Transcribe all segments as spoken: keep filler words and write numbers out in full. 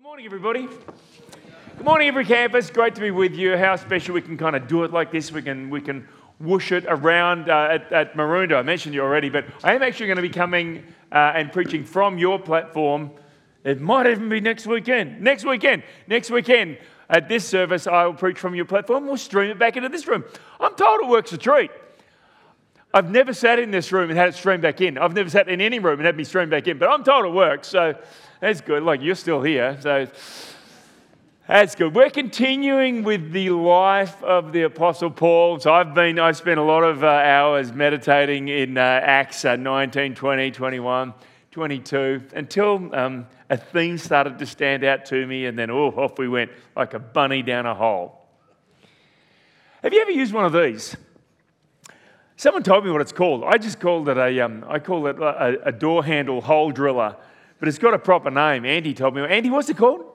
morning, everybody. Good morning, every campus. Great to be with you. How special we can kind of do it like this. We can we can whoosh it around uh, at, at Maroondah. I mentioned you already, but I am actually going to be coming uh, and preaching from your platform. It might even be next weekend. Next weekend. Next weekend at this service, I will preach from your platform. We'll stream it back into this room. I'm told it works a treat. I've never sat in this room and had it streamed back in. I've never sat in any room and had me streamed back in, but I'm told it works, so that's good. Like, you're still here, so that's good. We're continuing with the life of the Apostle Paul. So I've been, I've spent a lot of uh, hours meditating in uh, Acts uh, nineteen, twenty, twenty-one, twenty-two, until um, a theme started to stand out to me, and then, oh, off we went like a bunny down a hole. Have you ever used one of these? Someone told me what it's called. I just called it a, um, I call it a, a door handle hole driller, but it's got a proper name. Andy told me. Andy, what's it called?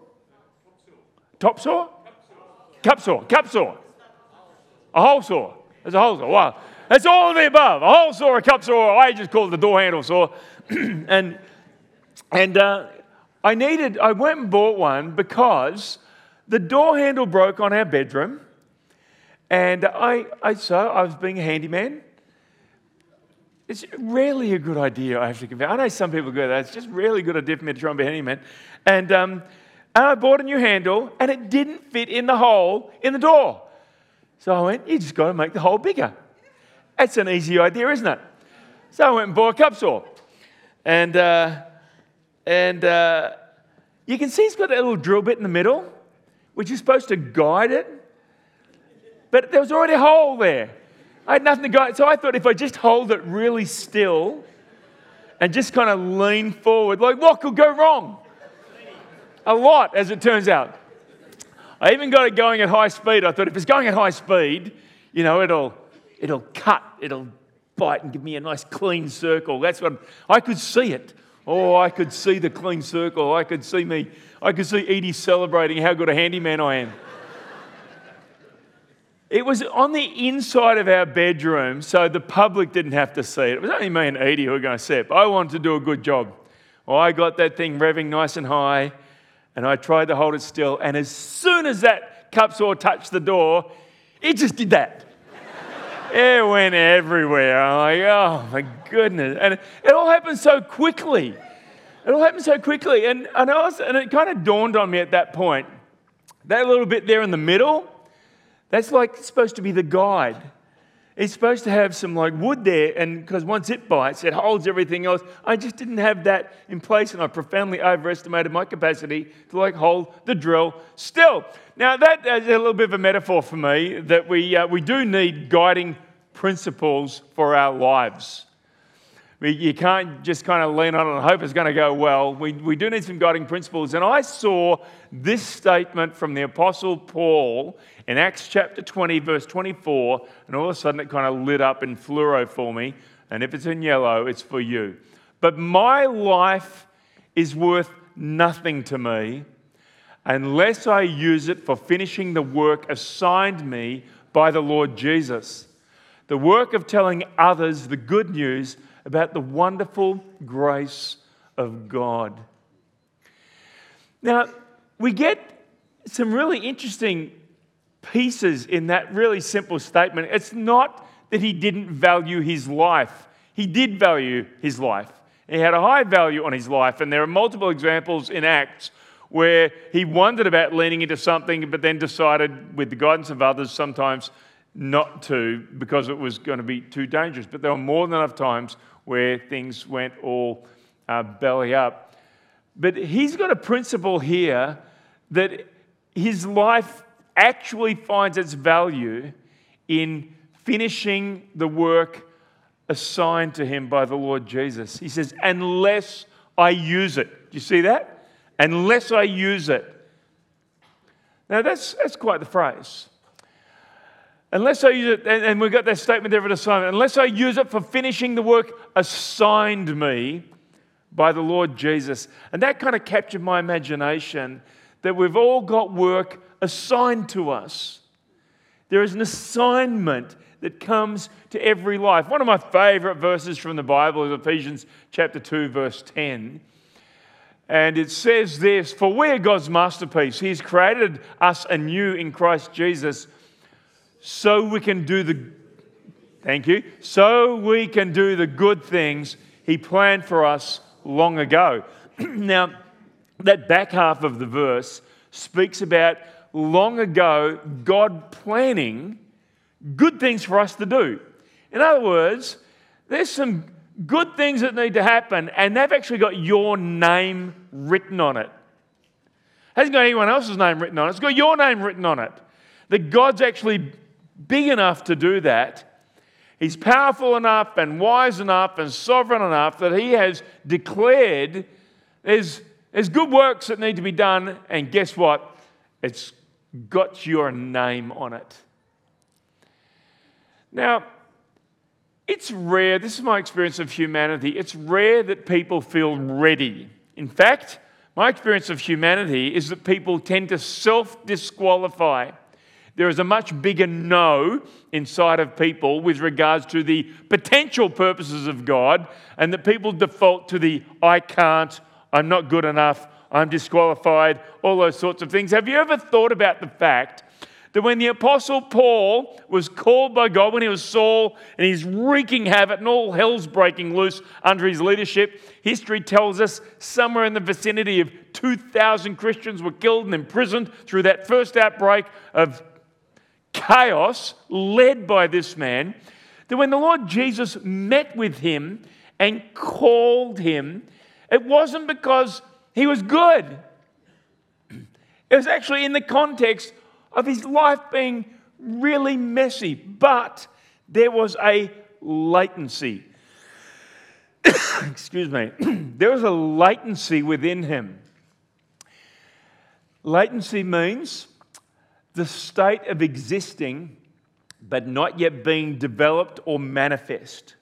Top saw? Cup saw. Cup saw. A hole saw. There's a hole saw. Wow. That's all of the above. A hole saw, a cup saw. I just call it the door handle saw. and and uh, I needed, I went and bought one because the door handle broke on our bedroom. And I, I so I was being a handyman. It's rarely a good idea, I have to confess. I know some people go, that's just really a good idea for me to try and be a handyman. And, um, and I bought a new handle, and it didn't fit in the hole in the door. So I went, you just got to make the hole bigger. That's an easy idea, isn't it? So I went and bought a cup saw. And, uh, and uh, you can see it's got that little drill bit in the middle, which is supposed to guide it. But there was already a hole there. I had nothing to guide. So I thought if I just hold it really still and just kind of lean forward, like what could go wrong? A lot, as it turns out. I even got it going at high speed. I thought if it's going at high speed, you know, it'll it'll cut, it'll bite and give me a nice clean circle. That's what I could see it. Oh, I could see the clean circle. I could see me. I could see Edie celebrating how good a handyman I am. It was on the inside of our bedroom, so the public didn't have to see it. It was only me and Edie who were going to see it, but I wanted to do a good job. Well, I got that thing revving nice and high, and I tried to hold it still, and as soon as that cup saw touched the door, it just did that. It went everywhere. I'm like, oh my goodness. And it all happened so quickly. It all happened so quickly. And, and, I was, and it kind of dawned on me at that point, that little bit there in the middle, that's like supposed to be the guide. It's supposed to have some like wood there, and because once it bites, it holds everything else. I just didn't have that in place, and I profoundly overestimated my capacity to like hold the drill still. Now that is a little bit of a metaphor for me that we uh, we do need guiding principles for our lives. We, you can't just kind of lean on it and hope it's going to go well. We we do need some guiding principles, and I saw this statement from the Apostle Paul in Acts chapter twenty, verse twenty-four, and all of a sudden it kind of lit up in fluoro for me, and if it's in yellow, it's for you. But my life is worth nothing to me unless I use it for finishing the work assigned me by the Lord Jesus, the work of telling others the good news about the wonderful grace of God. Now, we get some really interesting pieces in that really simple statement. It's not that he didn't value his life. He did value his life. He had a high value on his life, and there are multiple examples in Acts where he wondered about leaning into something but then decided, with the guidance of others, sometimes not to because it was going to be too dangerous. But there were more than enough times where things went all uh, belly up. But he's got a principle here that his life actually finds its value in finishing the work assigned to him by the Lord Jesus. He says, unless I use it. Do you see that? Unless I use it. Now that's that's quite the phrase. Unless I use it, and, and we've got that statement there of an assignment, unless I use it for finishing the work assigned me by the Lord Jesus. And that kind of captured my imagination that we've all got work assigned to us. There is an assignment that comes to every life. One of my favourite verses from the Bible is Ephesians chapter two, verse ten. And it says this, for we are God's masterpiece. He's created us anew in Christ Jesus so we can do the, thank you, so we can do the good things He planned for us long ago. Now, that back half of the verse speaks about long ago God planning good things for us to do. In other words, there's some good things that need to happen, and they've actually got your name written on it. It hasn't got anyone else's name written on it. It's got your name written on it. That God's actually big enough to do that. He's powerful enough and wise enough and sovereign enough that He has declared there's, there's good works that need to be done, and guess what? It's got your name on it. Now, it's rare, this is my experience of humanity, it's rare that people feel ready. In fact, my experience of humanity is that people tend to self-disqualify. There is a much bigger no inside of people with regards to the potential purposes of God, and that people default to the I can't, I'm not good enough, I'm disqualified, all those sorts of things. Have you ever thought about the fact that when the Apostle Paul was called by God, when he was Saul, and he's wreaking havoc and all hell's breaking loose under his leadership, history tells us somewhere in the vicinity of two thousand Christians were killed and imprisoned through that first outbreak of chaos led by this man, that when the Lord Jesus met with him and called him, it wasn't because he was good. It was actually in the context of his life being really messy, but there was a latency. Excuse me. There was a latency within him. Latency means the state of existing but not yet being developed or manifest.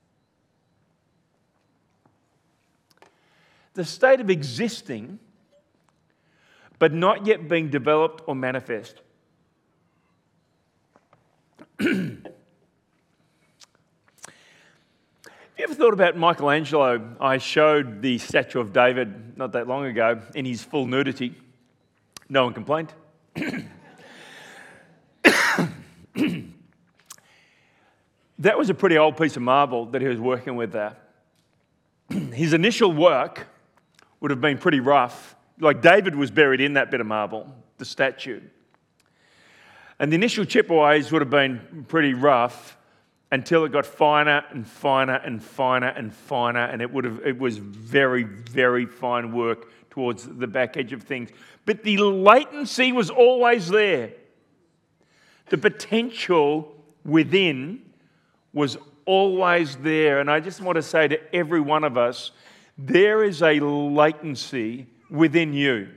The state of existing but not yet being developed or manifest. Have you ever thought about Michelangelo? I showed the statue of David not that long ago in his full nudity. No one complained. That was a pretty old piece of marble that he was working with there. His initial work would have been pretty rough. Like David was buried in that bit of marble, the statue. And the initial chippeways would have been pretty rough until it got finer and finer and finer and finer, and it would have it was very, very fine work towards the back edge of things. But the latency was always there. The potential within was always there. And I just want to say to every one of us, there is a latency within you.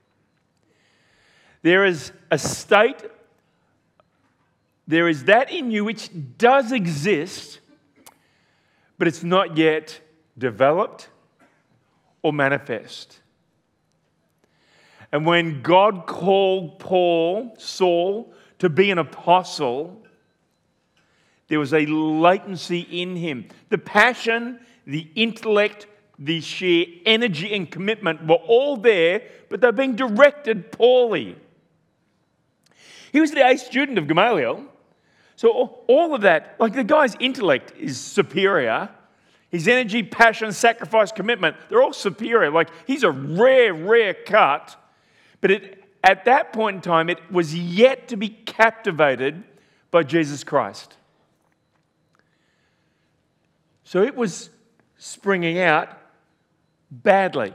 There is a state, there is that in you which does exist, but it's not yet developed or manifest. And when God called Paul, Saul, to be an apostle, there was a latency in him. The passion, the intellect, the sheer energy and commitment were all there, but they're being directed poorly. He was the A student of Gamaliel. So all of that, like the guy's intellect is superior. His energy, passion, sacrifice, commitment, they're all superior. Like he's a rare, rare cut. But it, at that point in time, it was yet to be captivated by Jesus Christ. So it was springing out badly.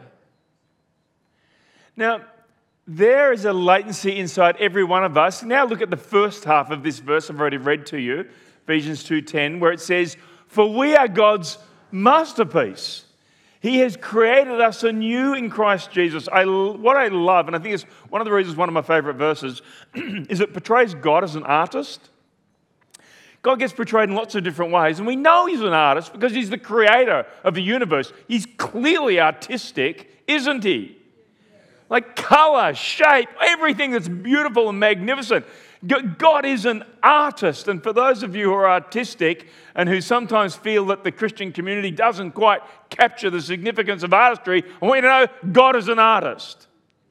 Now, there is a latency inside every one of us. Now look at the first half of this verse I've already read to you, Ephesians two ten, where it says, "For we are God's masterpiece. He has created us anew in Christ Jesus." I, what I love, and I think it's one of the reasons one of my favourite verses, is it portrays God as an artist. God gets portrayed in lots of different ways, and we know He's an artist because He's the creator of the universe. He's clearly artistic, isn't He? Like colour, shape, everything that's beautiful and magnificent. God is an artist. And for those of you who are artistic and who sometimes feel that the Christian community doesn't quite capture the significance of artistry, I want you to know God is an artist.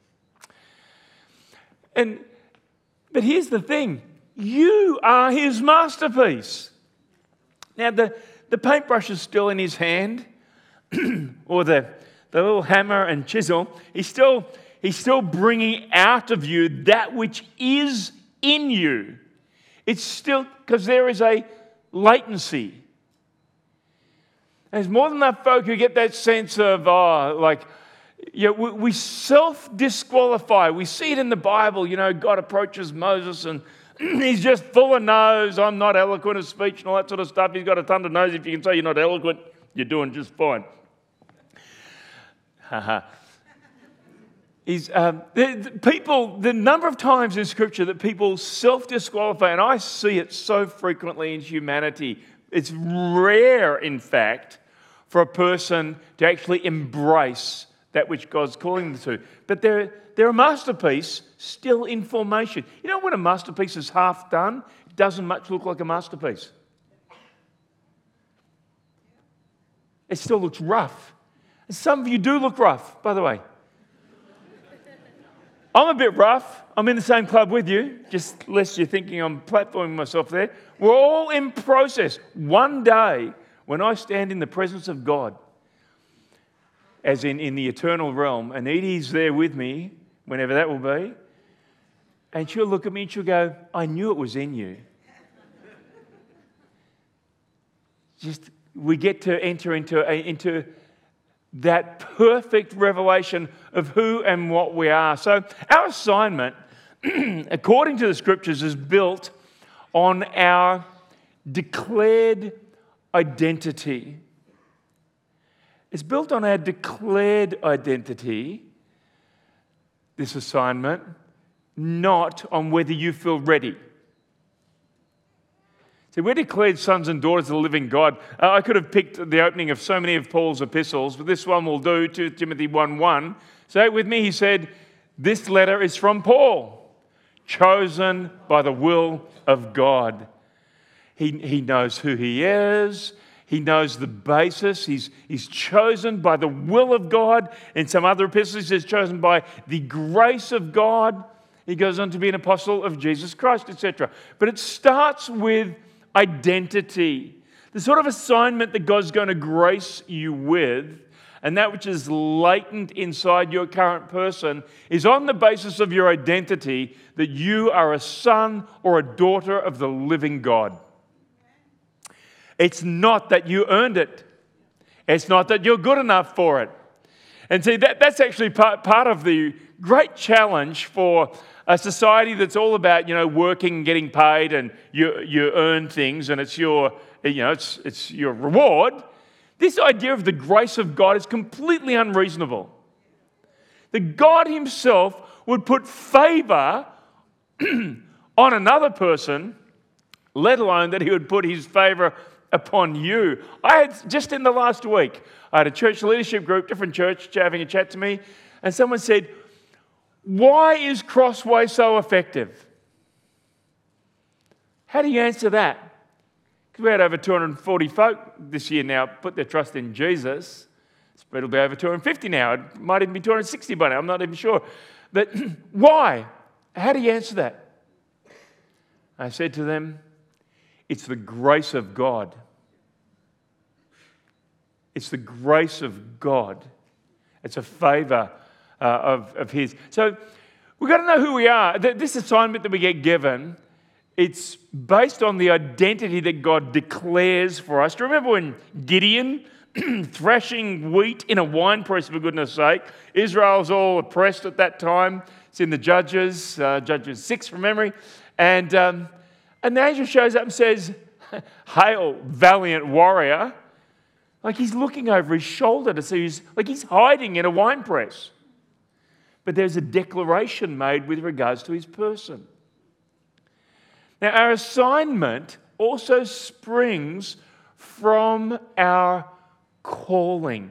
And but here's the thing. You are his masterpiece. Now, the, the paintbrush is still in his hand, or the, the little hammer and chisel. He's still, he's still bringing out of you that which is in you. It's still, because there is a latency. There's more than enough folk who get that sense of, oh, like, you know, we, we self-disqualify. We see it in the Bible. You know, God approaches Moses and he's just full of nose. I'm not eloquent of speech and all that sort of stuff. He's got a ton of nose. If you can say you're not eloquent, you're doing just fine. Haha. He's, um, the, the people, the number of times in Scripture that people self-disqualify, and I see it so frequently in humanity. It's rare, in fact, for a person to actually embrace that which God's calling them to. But they're, they're a masterpiece still in formation. You know, when a masterpiece is half done, it doesn't much look like a masterpiece. It still looks rough. And some of you do look rough, by the way. I'm a bit rough. I'm in the same club with you, just lest you're thinking I'm platforming myself there. We're all in process. One day, when I stand in the presence of God, as in, in the eternal realm, and Edie's there with me, whenever that will be, and she'll look at me and she'll go, I knew it was in you. Just, we get to enter into, a, into that perfect revelation of who and what we are. So our assignment, according to the Scriptures, is built on our declared identity. It's built on our declared identity, this assignment, not on whether you feel ready. See, we're declared sons and daughters of the living God. Uh, I could have picked the opening of so many of Paul's epistles, but this one will do, Second Timothy one one. Say it with me, he said, this letter is from Paul, chosen by the will of God. He, he knows who he is. He knows the basis. He's, he's chosen by the will of God. In some other epistles, he says chosen by the grace of God. He goes on to be an apostle of Jesus Christ, et cetera. But it starts with identity. The sort of assignment that God's going to grace you with, and that which is latent inside your current person, is on the basis of your identity that you are a son or a daughter of the living God. It's not that you earned it. It's not that you're good enough for it. And see, that, that's actually part, part of the great challenge for a society that's all about, you know, working and getting paid, and you you earn things, and it's your, you know, it's it's your reward. This idea of the grace of God is completely unreasonable. That God himself would put favor on another person, let alone that he would put his favor upon you. I had, just in the last week, I had a church leadership group, different church, having a chat to me, and someone said, why is Crossway so effective? How do you answer that? Because we had over two hundred forty folk this year now put their trust in Jesus. It'll be over two hundred fifty now. It might even be two hundred sixty by now. I'm not even sure. But why? How do you answer that? I said to them, it's the grace of God. It's the grace of God. It's a favor uh, of, of his. So we've got to know who we are. This assignment that we get given, it's based on the identity that God declares for us. Do you remember when Gideon, thrashing wheat in a winepress, for goodness sake, Israel's all oppressed at that time. It's in the Judges, uh, Judges six from memory. And, um, and the angel shows up and says, hail, valiant warrior. Like he's looking over his shoulder to see who's, like he's hiding in a winepress. But there's a declaration made with regards to his person. Now, our assignment also springs from our calling.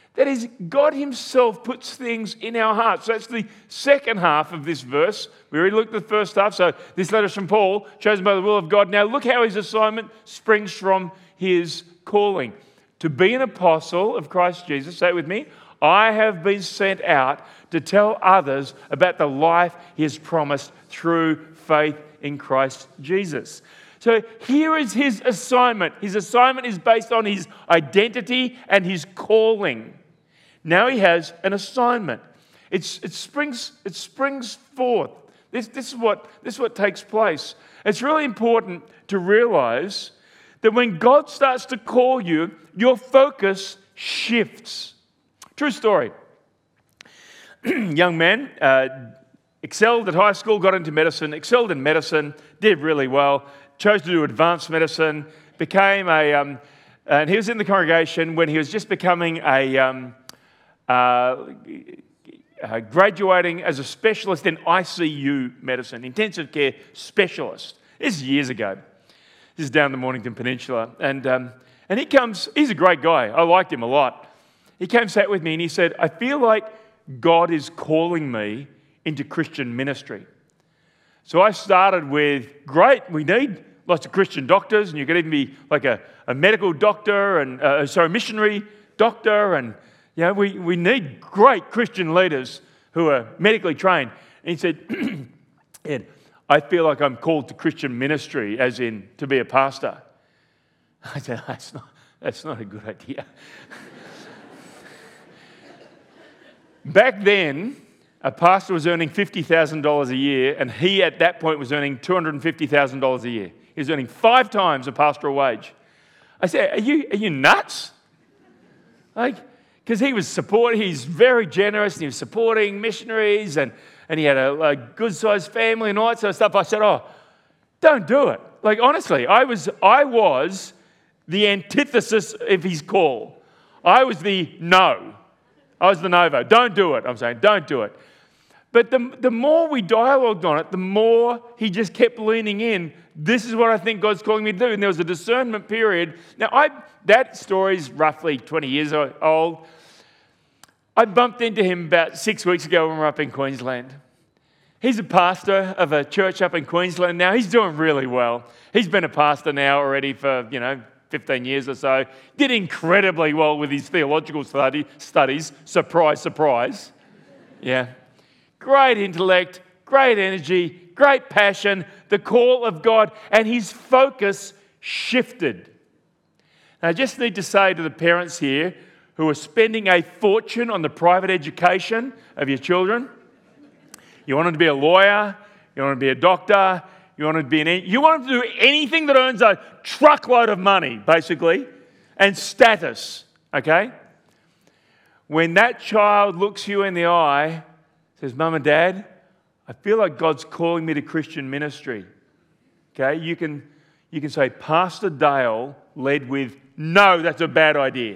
That is, God himself puts things in our hearts. So that's the second half of this verse. We already looked at the first half. So this letter is from Paul, chosen by the will of God. Now look how his assignment springs from his calling. To be an apostle of Christ Jesus, say it with me, I have been sent out to tell others about the life he has promised through faith in Christ Jesus. So here is his assignment. His assignment is based on his identity and his calling. Now he has an assignment. It's, it springs, it springs forth. This, this, is what, this is what takes place. It's really important to realize that when God starts to call you, your focus shifts. True story. Young man, uh, excelled at high school, got into medicine, excelled in medicine, did really well, chose to do advanced medicine, became a, um, and he was in the congregation when he was just becoming a, um, uh, uh, graduating as a specialist in I C U medicine, intensive care specialist. This is years ago. This is down the Mornington Peninsula. And, um, and he comes, he's a great guy. I liked him a lot. He came, sat with me, and he said, I feel like God is calling me into Christian ministry. So I started with, great, we need lots of Christian doctors, and you could even be like a, a medical doctor, and uh, sorry, missionary doctor, and you know, we, we need great Christian leaders who are medically trained. And he said, Ed, I feel like I'm called to Christian ministry, as in to be a pastor. I said, that's not, that's not a good idea. Back then, a pastor was earning fifty thousand dollars a year, and he at that point was earning two hundred fifty thousand dollars a year. He was earning five times a pastoral wage. I said, are you, are you nuts? Like, because he was supporting, he's very generous, and he was supporting missionaries, and, and he had a, a good-sized family and all that sort of stuff. I said, oh, don't do it. Like, honestly, I was, I was the antithesis of his call. I was the no. I was the novo. Don't do it. I'm saying, don't do it. But the, the more we dialogued on it, the more he just kept leaning in. This is what I think God's calling me to do. And there was a discernment period. Now, I that story's roughly twenty years old. I bumped into him about six weeks ago when we were up in Queensland. He's a pastor of a church up in Queensland now. He's doing really well. He's been a pastor now already for, you know, fifteen years or so. Did incredibly well with his theological study, studies. Surprise, surprise. Yeah. Great intellect, great energy, great passion, the call of God, and his focus shifted. Now, I just need to say to the parents here who are spending a fortune on the private education of your children, you want them to be a lawyer, you want them to be a doctor, you want them to be an, you want them to do anything that earns a truckload of money, basically, and status, okay? When that child looks you in the eye, says, Mum and Dad, I feel like God's calling me to Christian ministry. Okay, you can, you can say, Pastor Dale led with, no, that's a bad idea.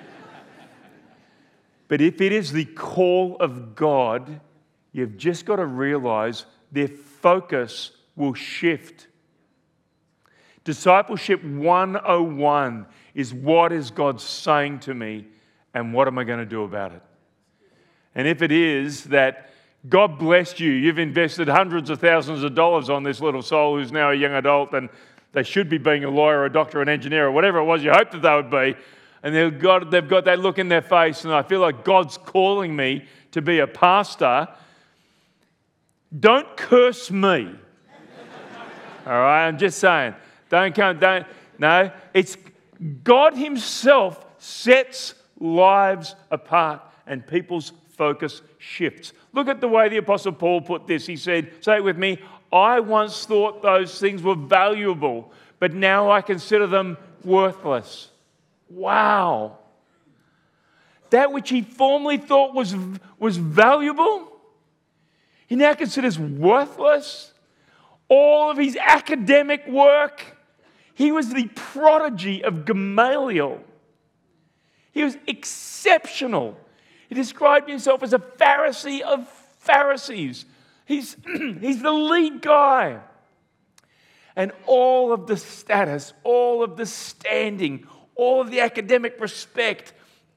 But if it is the call of God, you've just got to realize their focus will shift. Discipleship one oh one is, what is God saying to me and what am I going to do about it? And if it is that God blessed you, you've invested hundreds of thousands of dollars on this little soul who's now a young adult, and they should be being a lawyer, a doctor, an engineer, or whatever it was you hoped that they would be, and they've got, they've got that look in their face, and I feel like God's calling me to be a pastor. Don't curse me. All right, I'm just saying. Don't come, don't, no. It's God himself sets lives apart and people's focus shifts. Look at the way the Apostle Paul put this. He said, say it with me, I once thought those things were valuable, but now I consider them worthless. Wow. That which he formerly thought was, was valuable, he now considers worthless. All of his academic work, he was the prodigy of Gamaliel. He was exceptional. He described himself as a Pharisee of Pharisees. He's, he's the lead guy. And all of the status, all of the standing, all of the academic respect,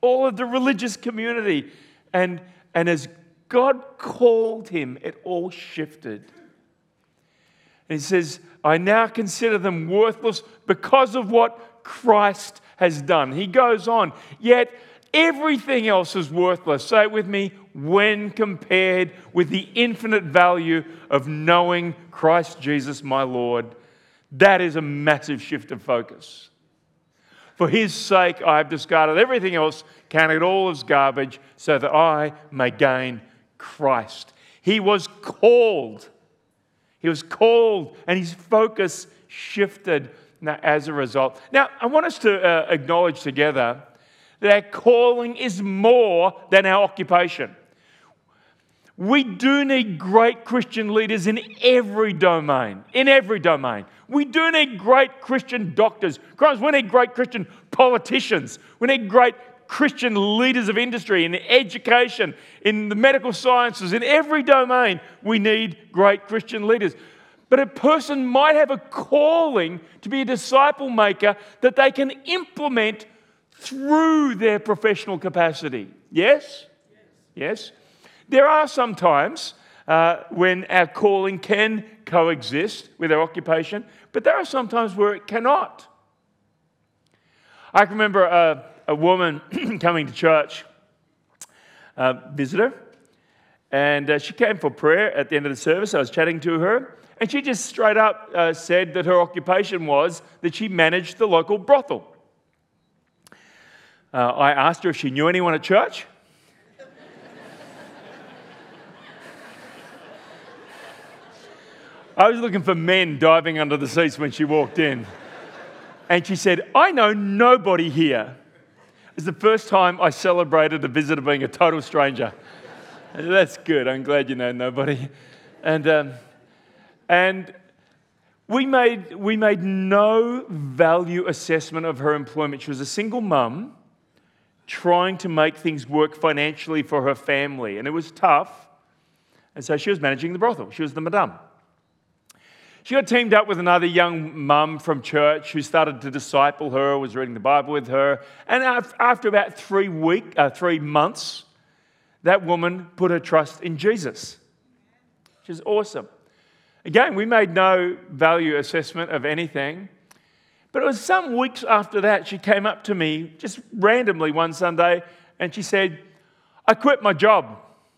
all of the religious community. And, and as God called him, it all shifted. And he says, I now consider them worthless because of what Christ has done. He goes on, yet everything else is worthless. Say it with me, when compared with the infinite value of knowing Christ Jesus my Lord. That is a massive shift of focus. For his sake, I have discarded everything else, counted all as garbage, so that I may gain Christ. He was called. He was called, and his focus shifted as a result. Now, I want us to uh, acknowledge together that our calling is more than our occupation. We do need great Christian leaders in every domain, in every domain. We do need great Christian doctors. We need great Christian politicians. We need great Christian leaders of industry, in education, in the medical sciences, in every domain. We need great Christian leaders. But a person might have a calling to be a disciple maker that they can implement through their professional capacity. Yes? Yes. There are some times uh, when our calling can coexist with our occupation, but there are some times where it cannot. I can remember a, a woman coming to church, a visitor, and uh, she came for prayer at the end of the service. I was chatting to her, and she just straight up uh, said that her occupation was that she managed the local brothel. Uh, I asked her if she knew anyone at church. I was looking for men diving under the seats when she walked in. And she said, I know nobody here. It's the first time I celebrated a visitor being a total stranger. That's good. I'm glad you know nobody. And um, and we made we made no value assessment of her employment. She was a single mum trying to make things work financially for her family. And it was tough. And so she was managing the brothel. She was the madame. She got teamed up with another young mum from church who started to disciple her, was reading the Bible with her. And after about three week, uh, three months, that woman put her trust in Jesus. Which is awesome. Again, we made no value assessment of anything. But it was some weeks after that, she came up to me just randomly one Sunday and she said, I quit my job.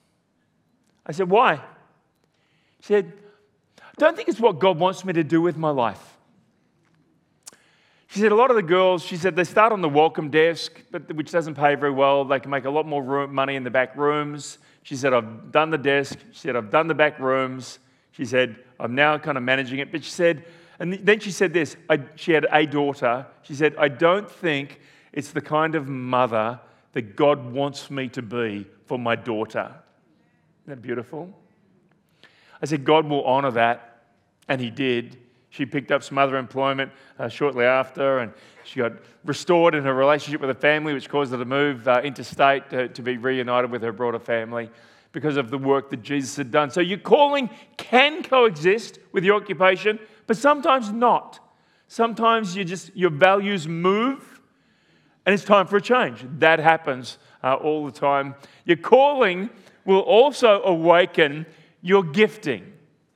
I said, why? She said, I don't think it's what God wants me to do with my life. She said a lot of the girls, she said they start on the welcome desk, but which doesn't pay very well. They can make a lot more room, money in the back rooms. She said, I've done the desk. She said, I've done the back rooms. She said, I'm now kind of managing it. But she said, and then she said this, I, she had a daughter. She said, I don't think it's the kind of mother that God wants me to be for my daughter. Isn't that beautiful? I said, God will honour that, and he did. She picked up some other employment uh, shortly after, and she got restored in her relationship with her family, which caused her to move uh, interstate to, to be reunited with her broader family because of the work that Jesus had done. So your calling can coexist with your occupation, but sometimes not. Sometimes you just your values move, and it's time for a change. That happens uh, all the time. Your calling will also awaken your gifting.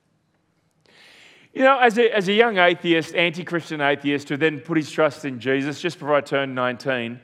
You know, as a, as a young atheist, anti-Christian atheist who then put his trust in Jesus just before I turned nineteen,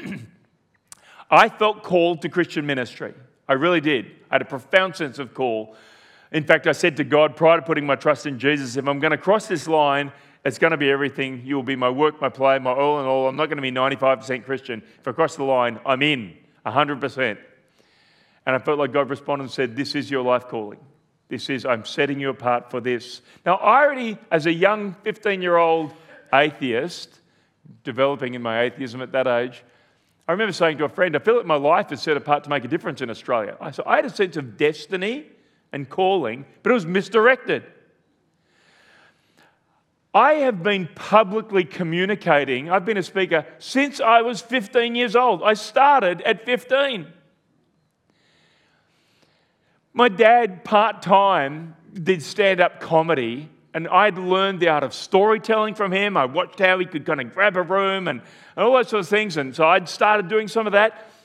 I felt called to Christian ministry. I really did. I had a profound sense of call. In fact, I said to God prior to putting my trust in Jesus, if I'm going to cross this line, it's going to be everything. You will be my work, my play, my all in all. I'm not going to be ninety-five percent Christian. If I cross the line, I'm in, one hundred percent. And I felt like God responded and said, this is your life calling. This is, I'm setting you apart for this. Now, I already, as a young fifteen-year-old atheist, developing in my atheism at that age, I remember saying to a friend, I feel like my life is set apart to make a difference in Australia. I, so I had a sense of destiny and calling, but it was misdirected. I have been publicly communicating, I've been a speaker since I was fifteen years old. I started at fifteen. My dad, part-time, did stand-up comedy, and I'd learned the art of storytelling from him. I watched how he could kind of grab a room and, and all those sort of things, and so I'd started doing some of that.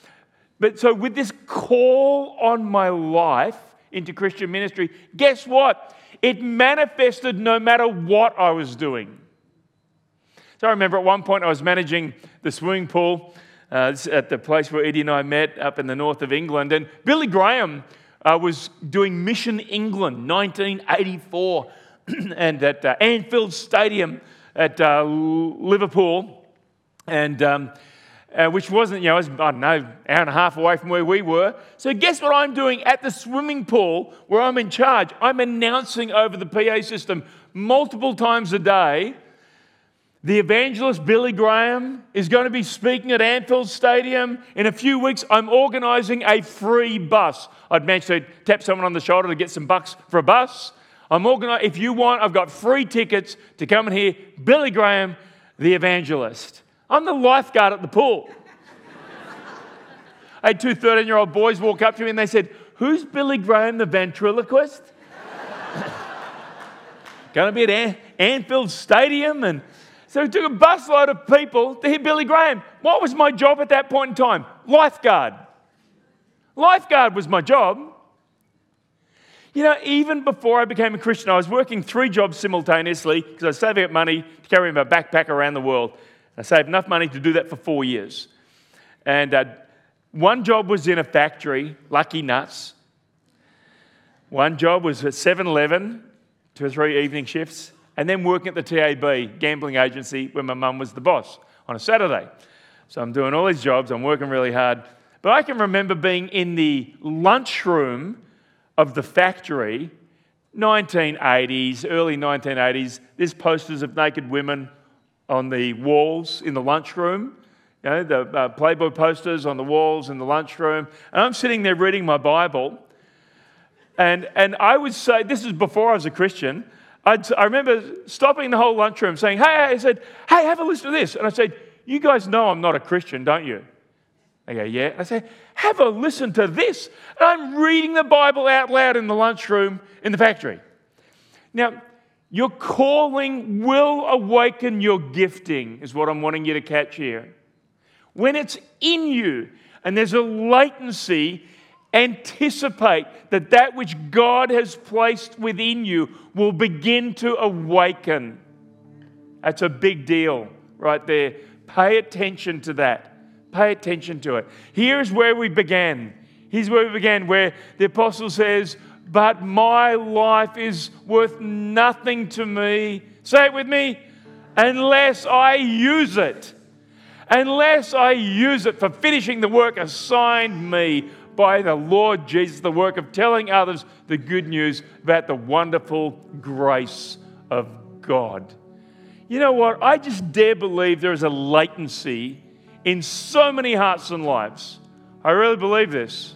But so with this call on my life into Christian ministry, guess what? It manifested no matter what I was doing. So I remember at one point I was managing the swimming pool uh, at the place where Eddie and I met up in the north of England. And Billy Graham uh, was doing Mission England, nineteen eighty-four, and at uh, Anfield Stadium at uh, Liverpool, and um, uh, which wasn't, you know, it was, I don't know, an hour and a half away from where we were. So guess what I'm doing at the swimming pool where I'm in charge? I'm announcing over the P A system multiple times a day, the evangelist Billy Graham is going to be speaking at Anfield Stadium. In a few weeks, I'm organising a free bus. I'd managed to tap someone on the shoulder to get some bucks for a bus. I'm organising, if you want, I've got free tickets to come and hear Billy Graham, the evangelist. I'm the lifeguard at the pool. I had two thirteen-year-old boys walk up to me and they said, "Who's Billy Graham, the ventriloquist?" Going to be at An- Anfield Stadium. And so we took a busload of people to hear Billy Graham. What was my job at that point in time? Lifeguard. Lifeguard was my job. You know, even before I became a Christian, I was working three jobs simultaneously because I was saving up money to carry my backpack around the world. I saved enough money to do that for four years. And uh, one job was in a factory, Lucky Nuts. One job was at seven eleven, two or three evening shifts, and then working at the T A B, gambling agency, where my mum was the boss on a Saturday. So I'm doing all these jobs, I'm working really hard. But I can remember being in the lunchroom of the factory, nineteen eighties, early nineteen eighties. There's posters of naked women on the walls in the lunchroom, you know, the uh, Playboy posters on the walls in the lunchroom. And I'm sitting there reading my Bible. And and I would say, this is before I was a Christian, I'd, I remember stopping the whole lunchroom saying, hey, I said, hey, have a listen to this. And I said, you guys know I'm not a Christian, don't you? They go, yeah. I say, have a listen to this. And I'm reading the Bible out loud in the lunchroom in the factory. Now, your calling will awaken your gifting, is what I'm wanting you to catch here. When it's in you and there's a latency, anticipate that that which God has placed within you will begin to awaken. That's a big deal right there. Pay attention to that. Pay attention to it. Here's where we began. Here's where we began, where the apostle says, but my life is worth nothing to me. Say it with me. Unless I use it. Unless I use it for finishing the work assigned me by the Lord Jesus, the work of telling others the good news about the wonderful grace of God. You know what? I just dare believe there is a latency in so many hearts and lives. I really believe this.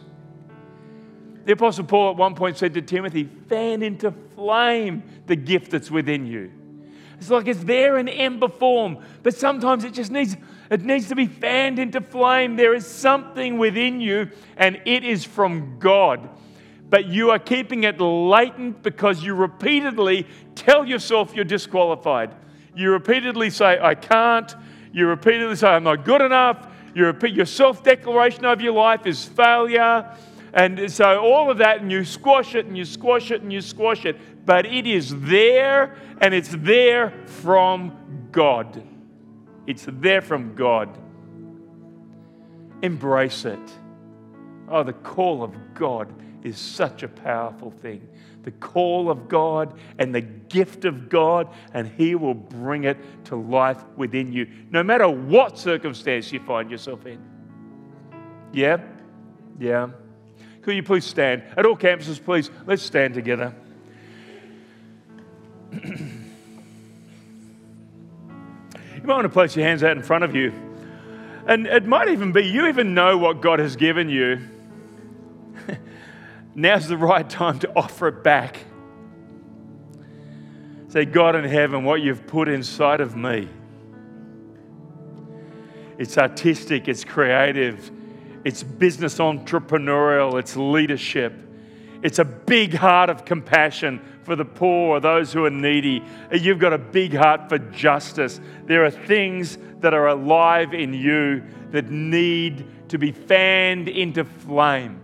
The Apostle Paul at one point said to Timothy, fan into flame the gift that's within you. It's like it's there in ember form, but sometimes it just needs, it needs to be fanned into flame. There is something within you, and it is from God. But you are keeping it latent because you repeatedly tell yourself you're disqualified. You repeatedly say, I can't. You repeatedly say, I'm not good enough. You repeat, your self-declaration of your life is failure. And so all of that, and you squash it, and you squash it, and you squash it. But it is there, and it's there from God. It's there from God. Embrace it. Oh, the call of God is such a powerful thing. The call of God and the gift of God, and He will bring it to life within you, no matter what circumstance you find yourself in. Yeah? Yeah. Could you please stand? At all campuses, please, let's stand together. You might want to place your hands out in front of you. And it might even be, you even know what God has given you. Now's the right time to offer it back. Say, God in heaven, what you've put inside of me. It's artistic, it's creative, it's business entrepreneurial, it's leadership. It's a big heart of compassion for the poor, those who are needy. You've got a big heart for justice. There are things that are alive in you that need to be fanned into flame.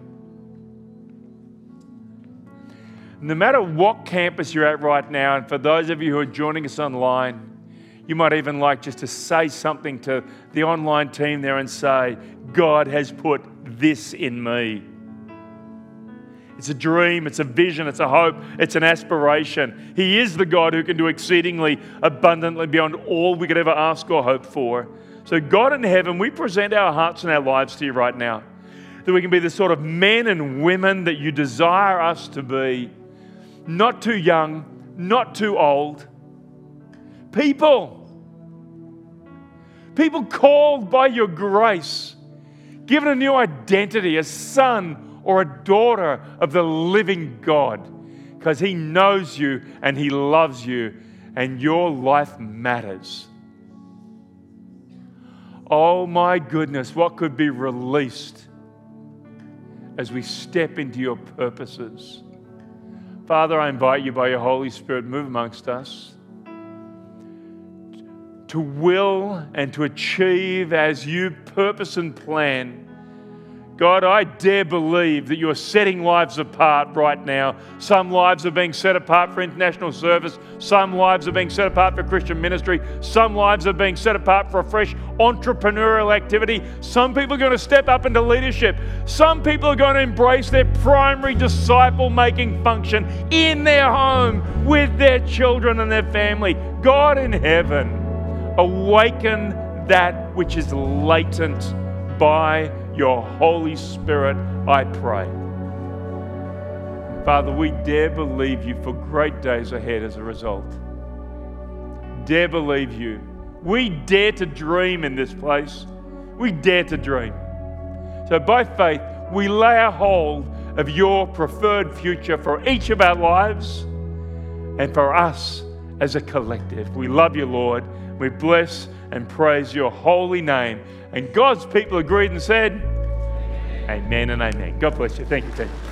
No matter what campus you're at right now, and for those of you who are joining us online, you might even like just to say something to the online team there and say, God has put this in me. It's a dream, it's a vision, it's a hope, it's an aspiration. He is the God who can do exceedingly abundantly beyond all we could ever ask or hope for. So God in heaven, we present our hearts and our lives to you right now, that we can be the sort of men and women that you desire us to be. Not too young, not too old. People. People called by your grace, given a new identity, a son or a daughter of the living God, because He knows you and He loves you and your life matters. Oh my goodness, what could be released as we step into your purposes? Father, I invite you by your Holy Spirit, move amongst us to will and to achieve as you purpose and plan. God, I dare believe that you are setting lives apart right now. Some lives are being set apart for international service. Some lives are being set apart for Christian ministry. Some lives are being set apart for a fresh entrepreneurial activity. Some people are going to step up into leadership. Some people are going to embrace their primary disciple-making function in their home with their children and their family. God in heaven, awaken that which is latent by your Holy Spirit, I pray. Father, we dare believe you for great days ahead as a result. Dare believe you. We dare to dream in this place. We dare to dream. So by faith, we lay our hold of your preferred future for each of our lives and for us as a collective. We love you, Lord. We bless and praise your holy name. And God's people agreed and said, amen and amen. God bless you. Thank you, team.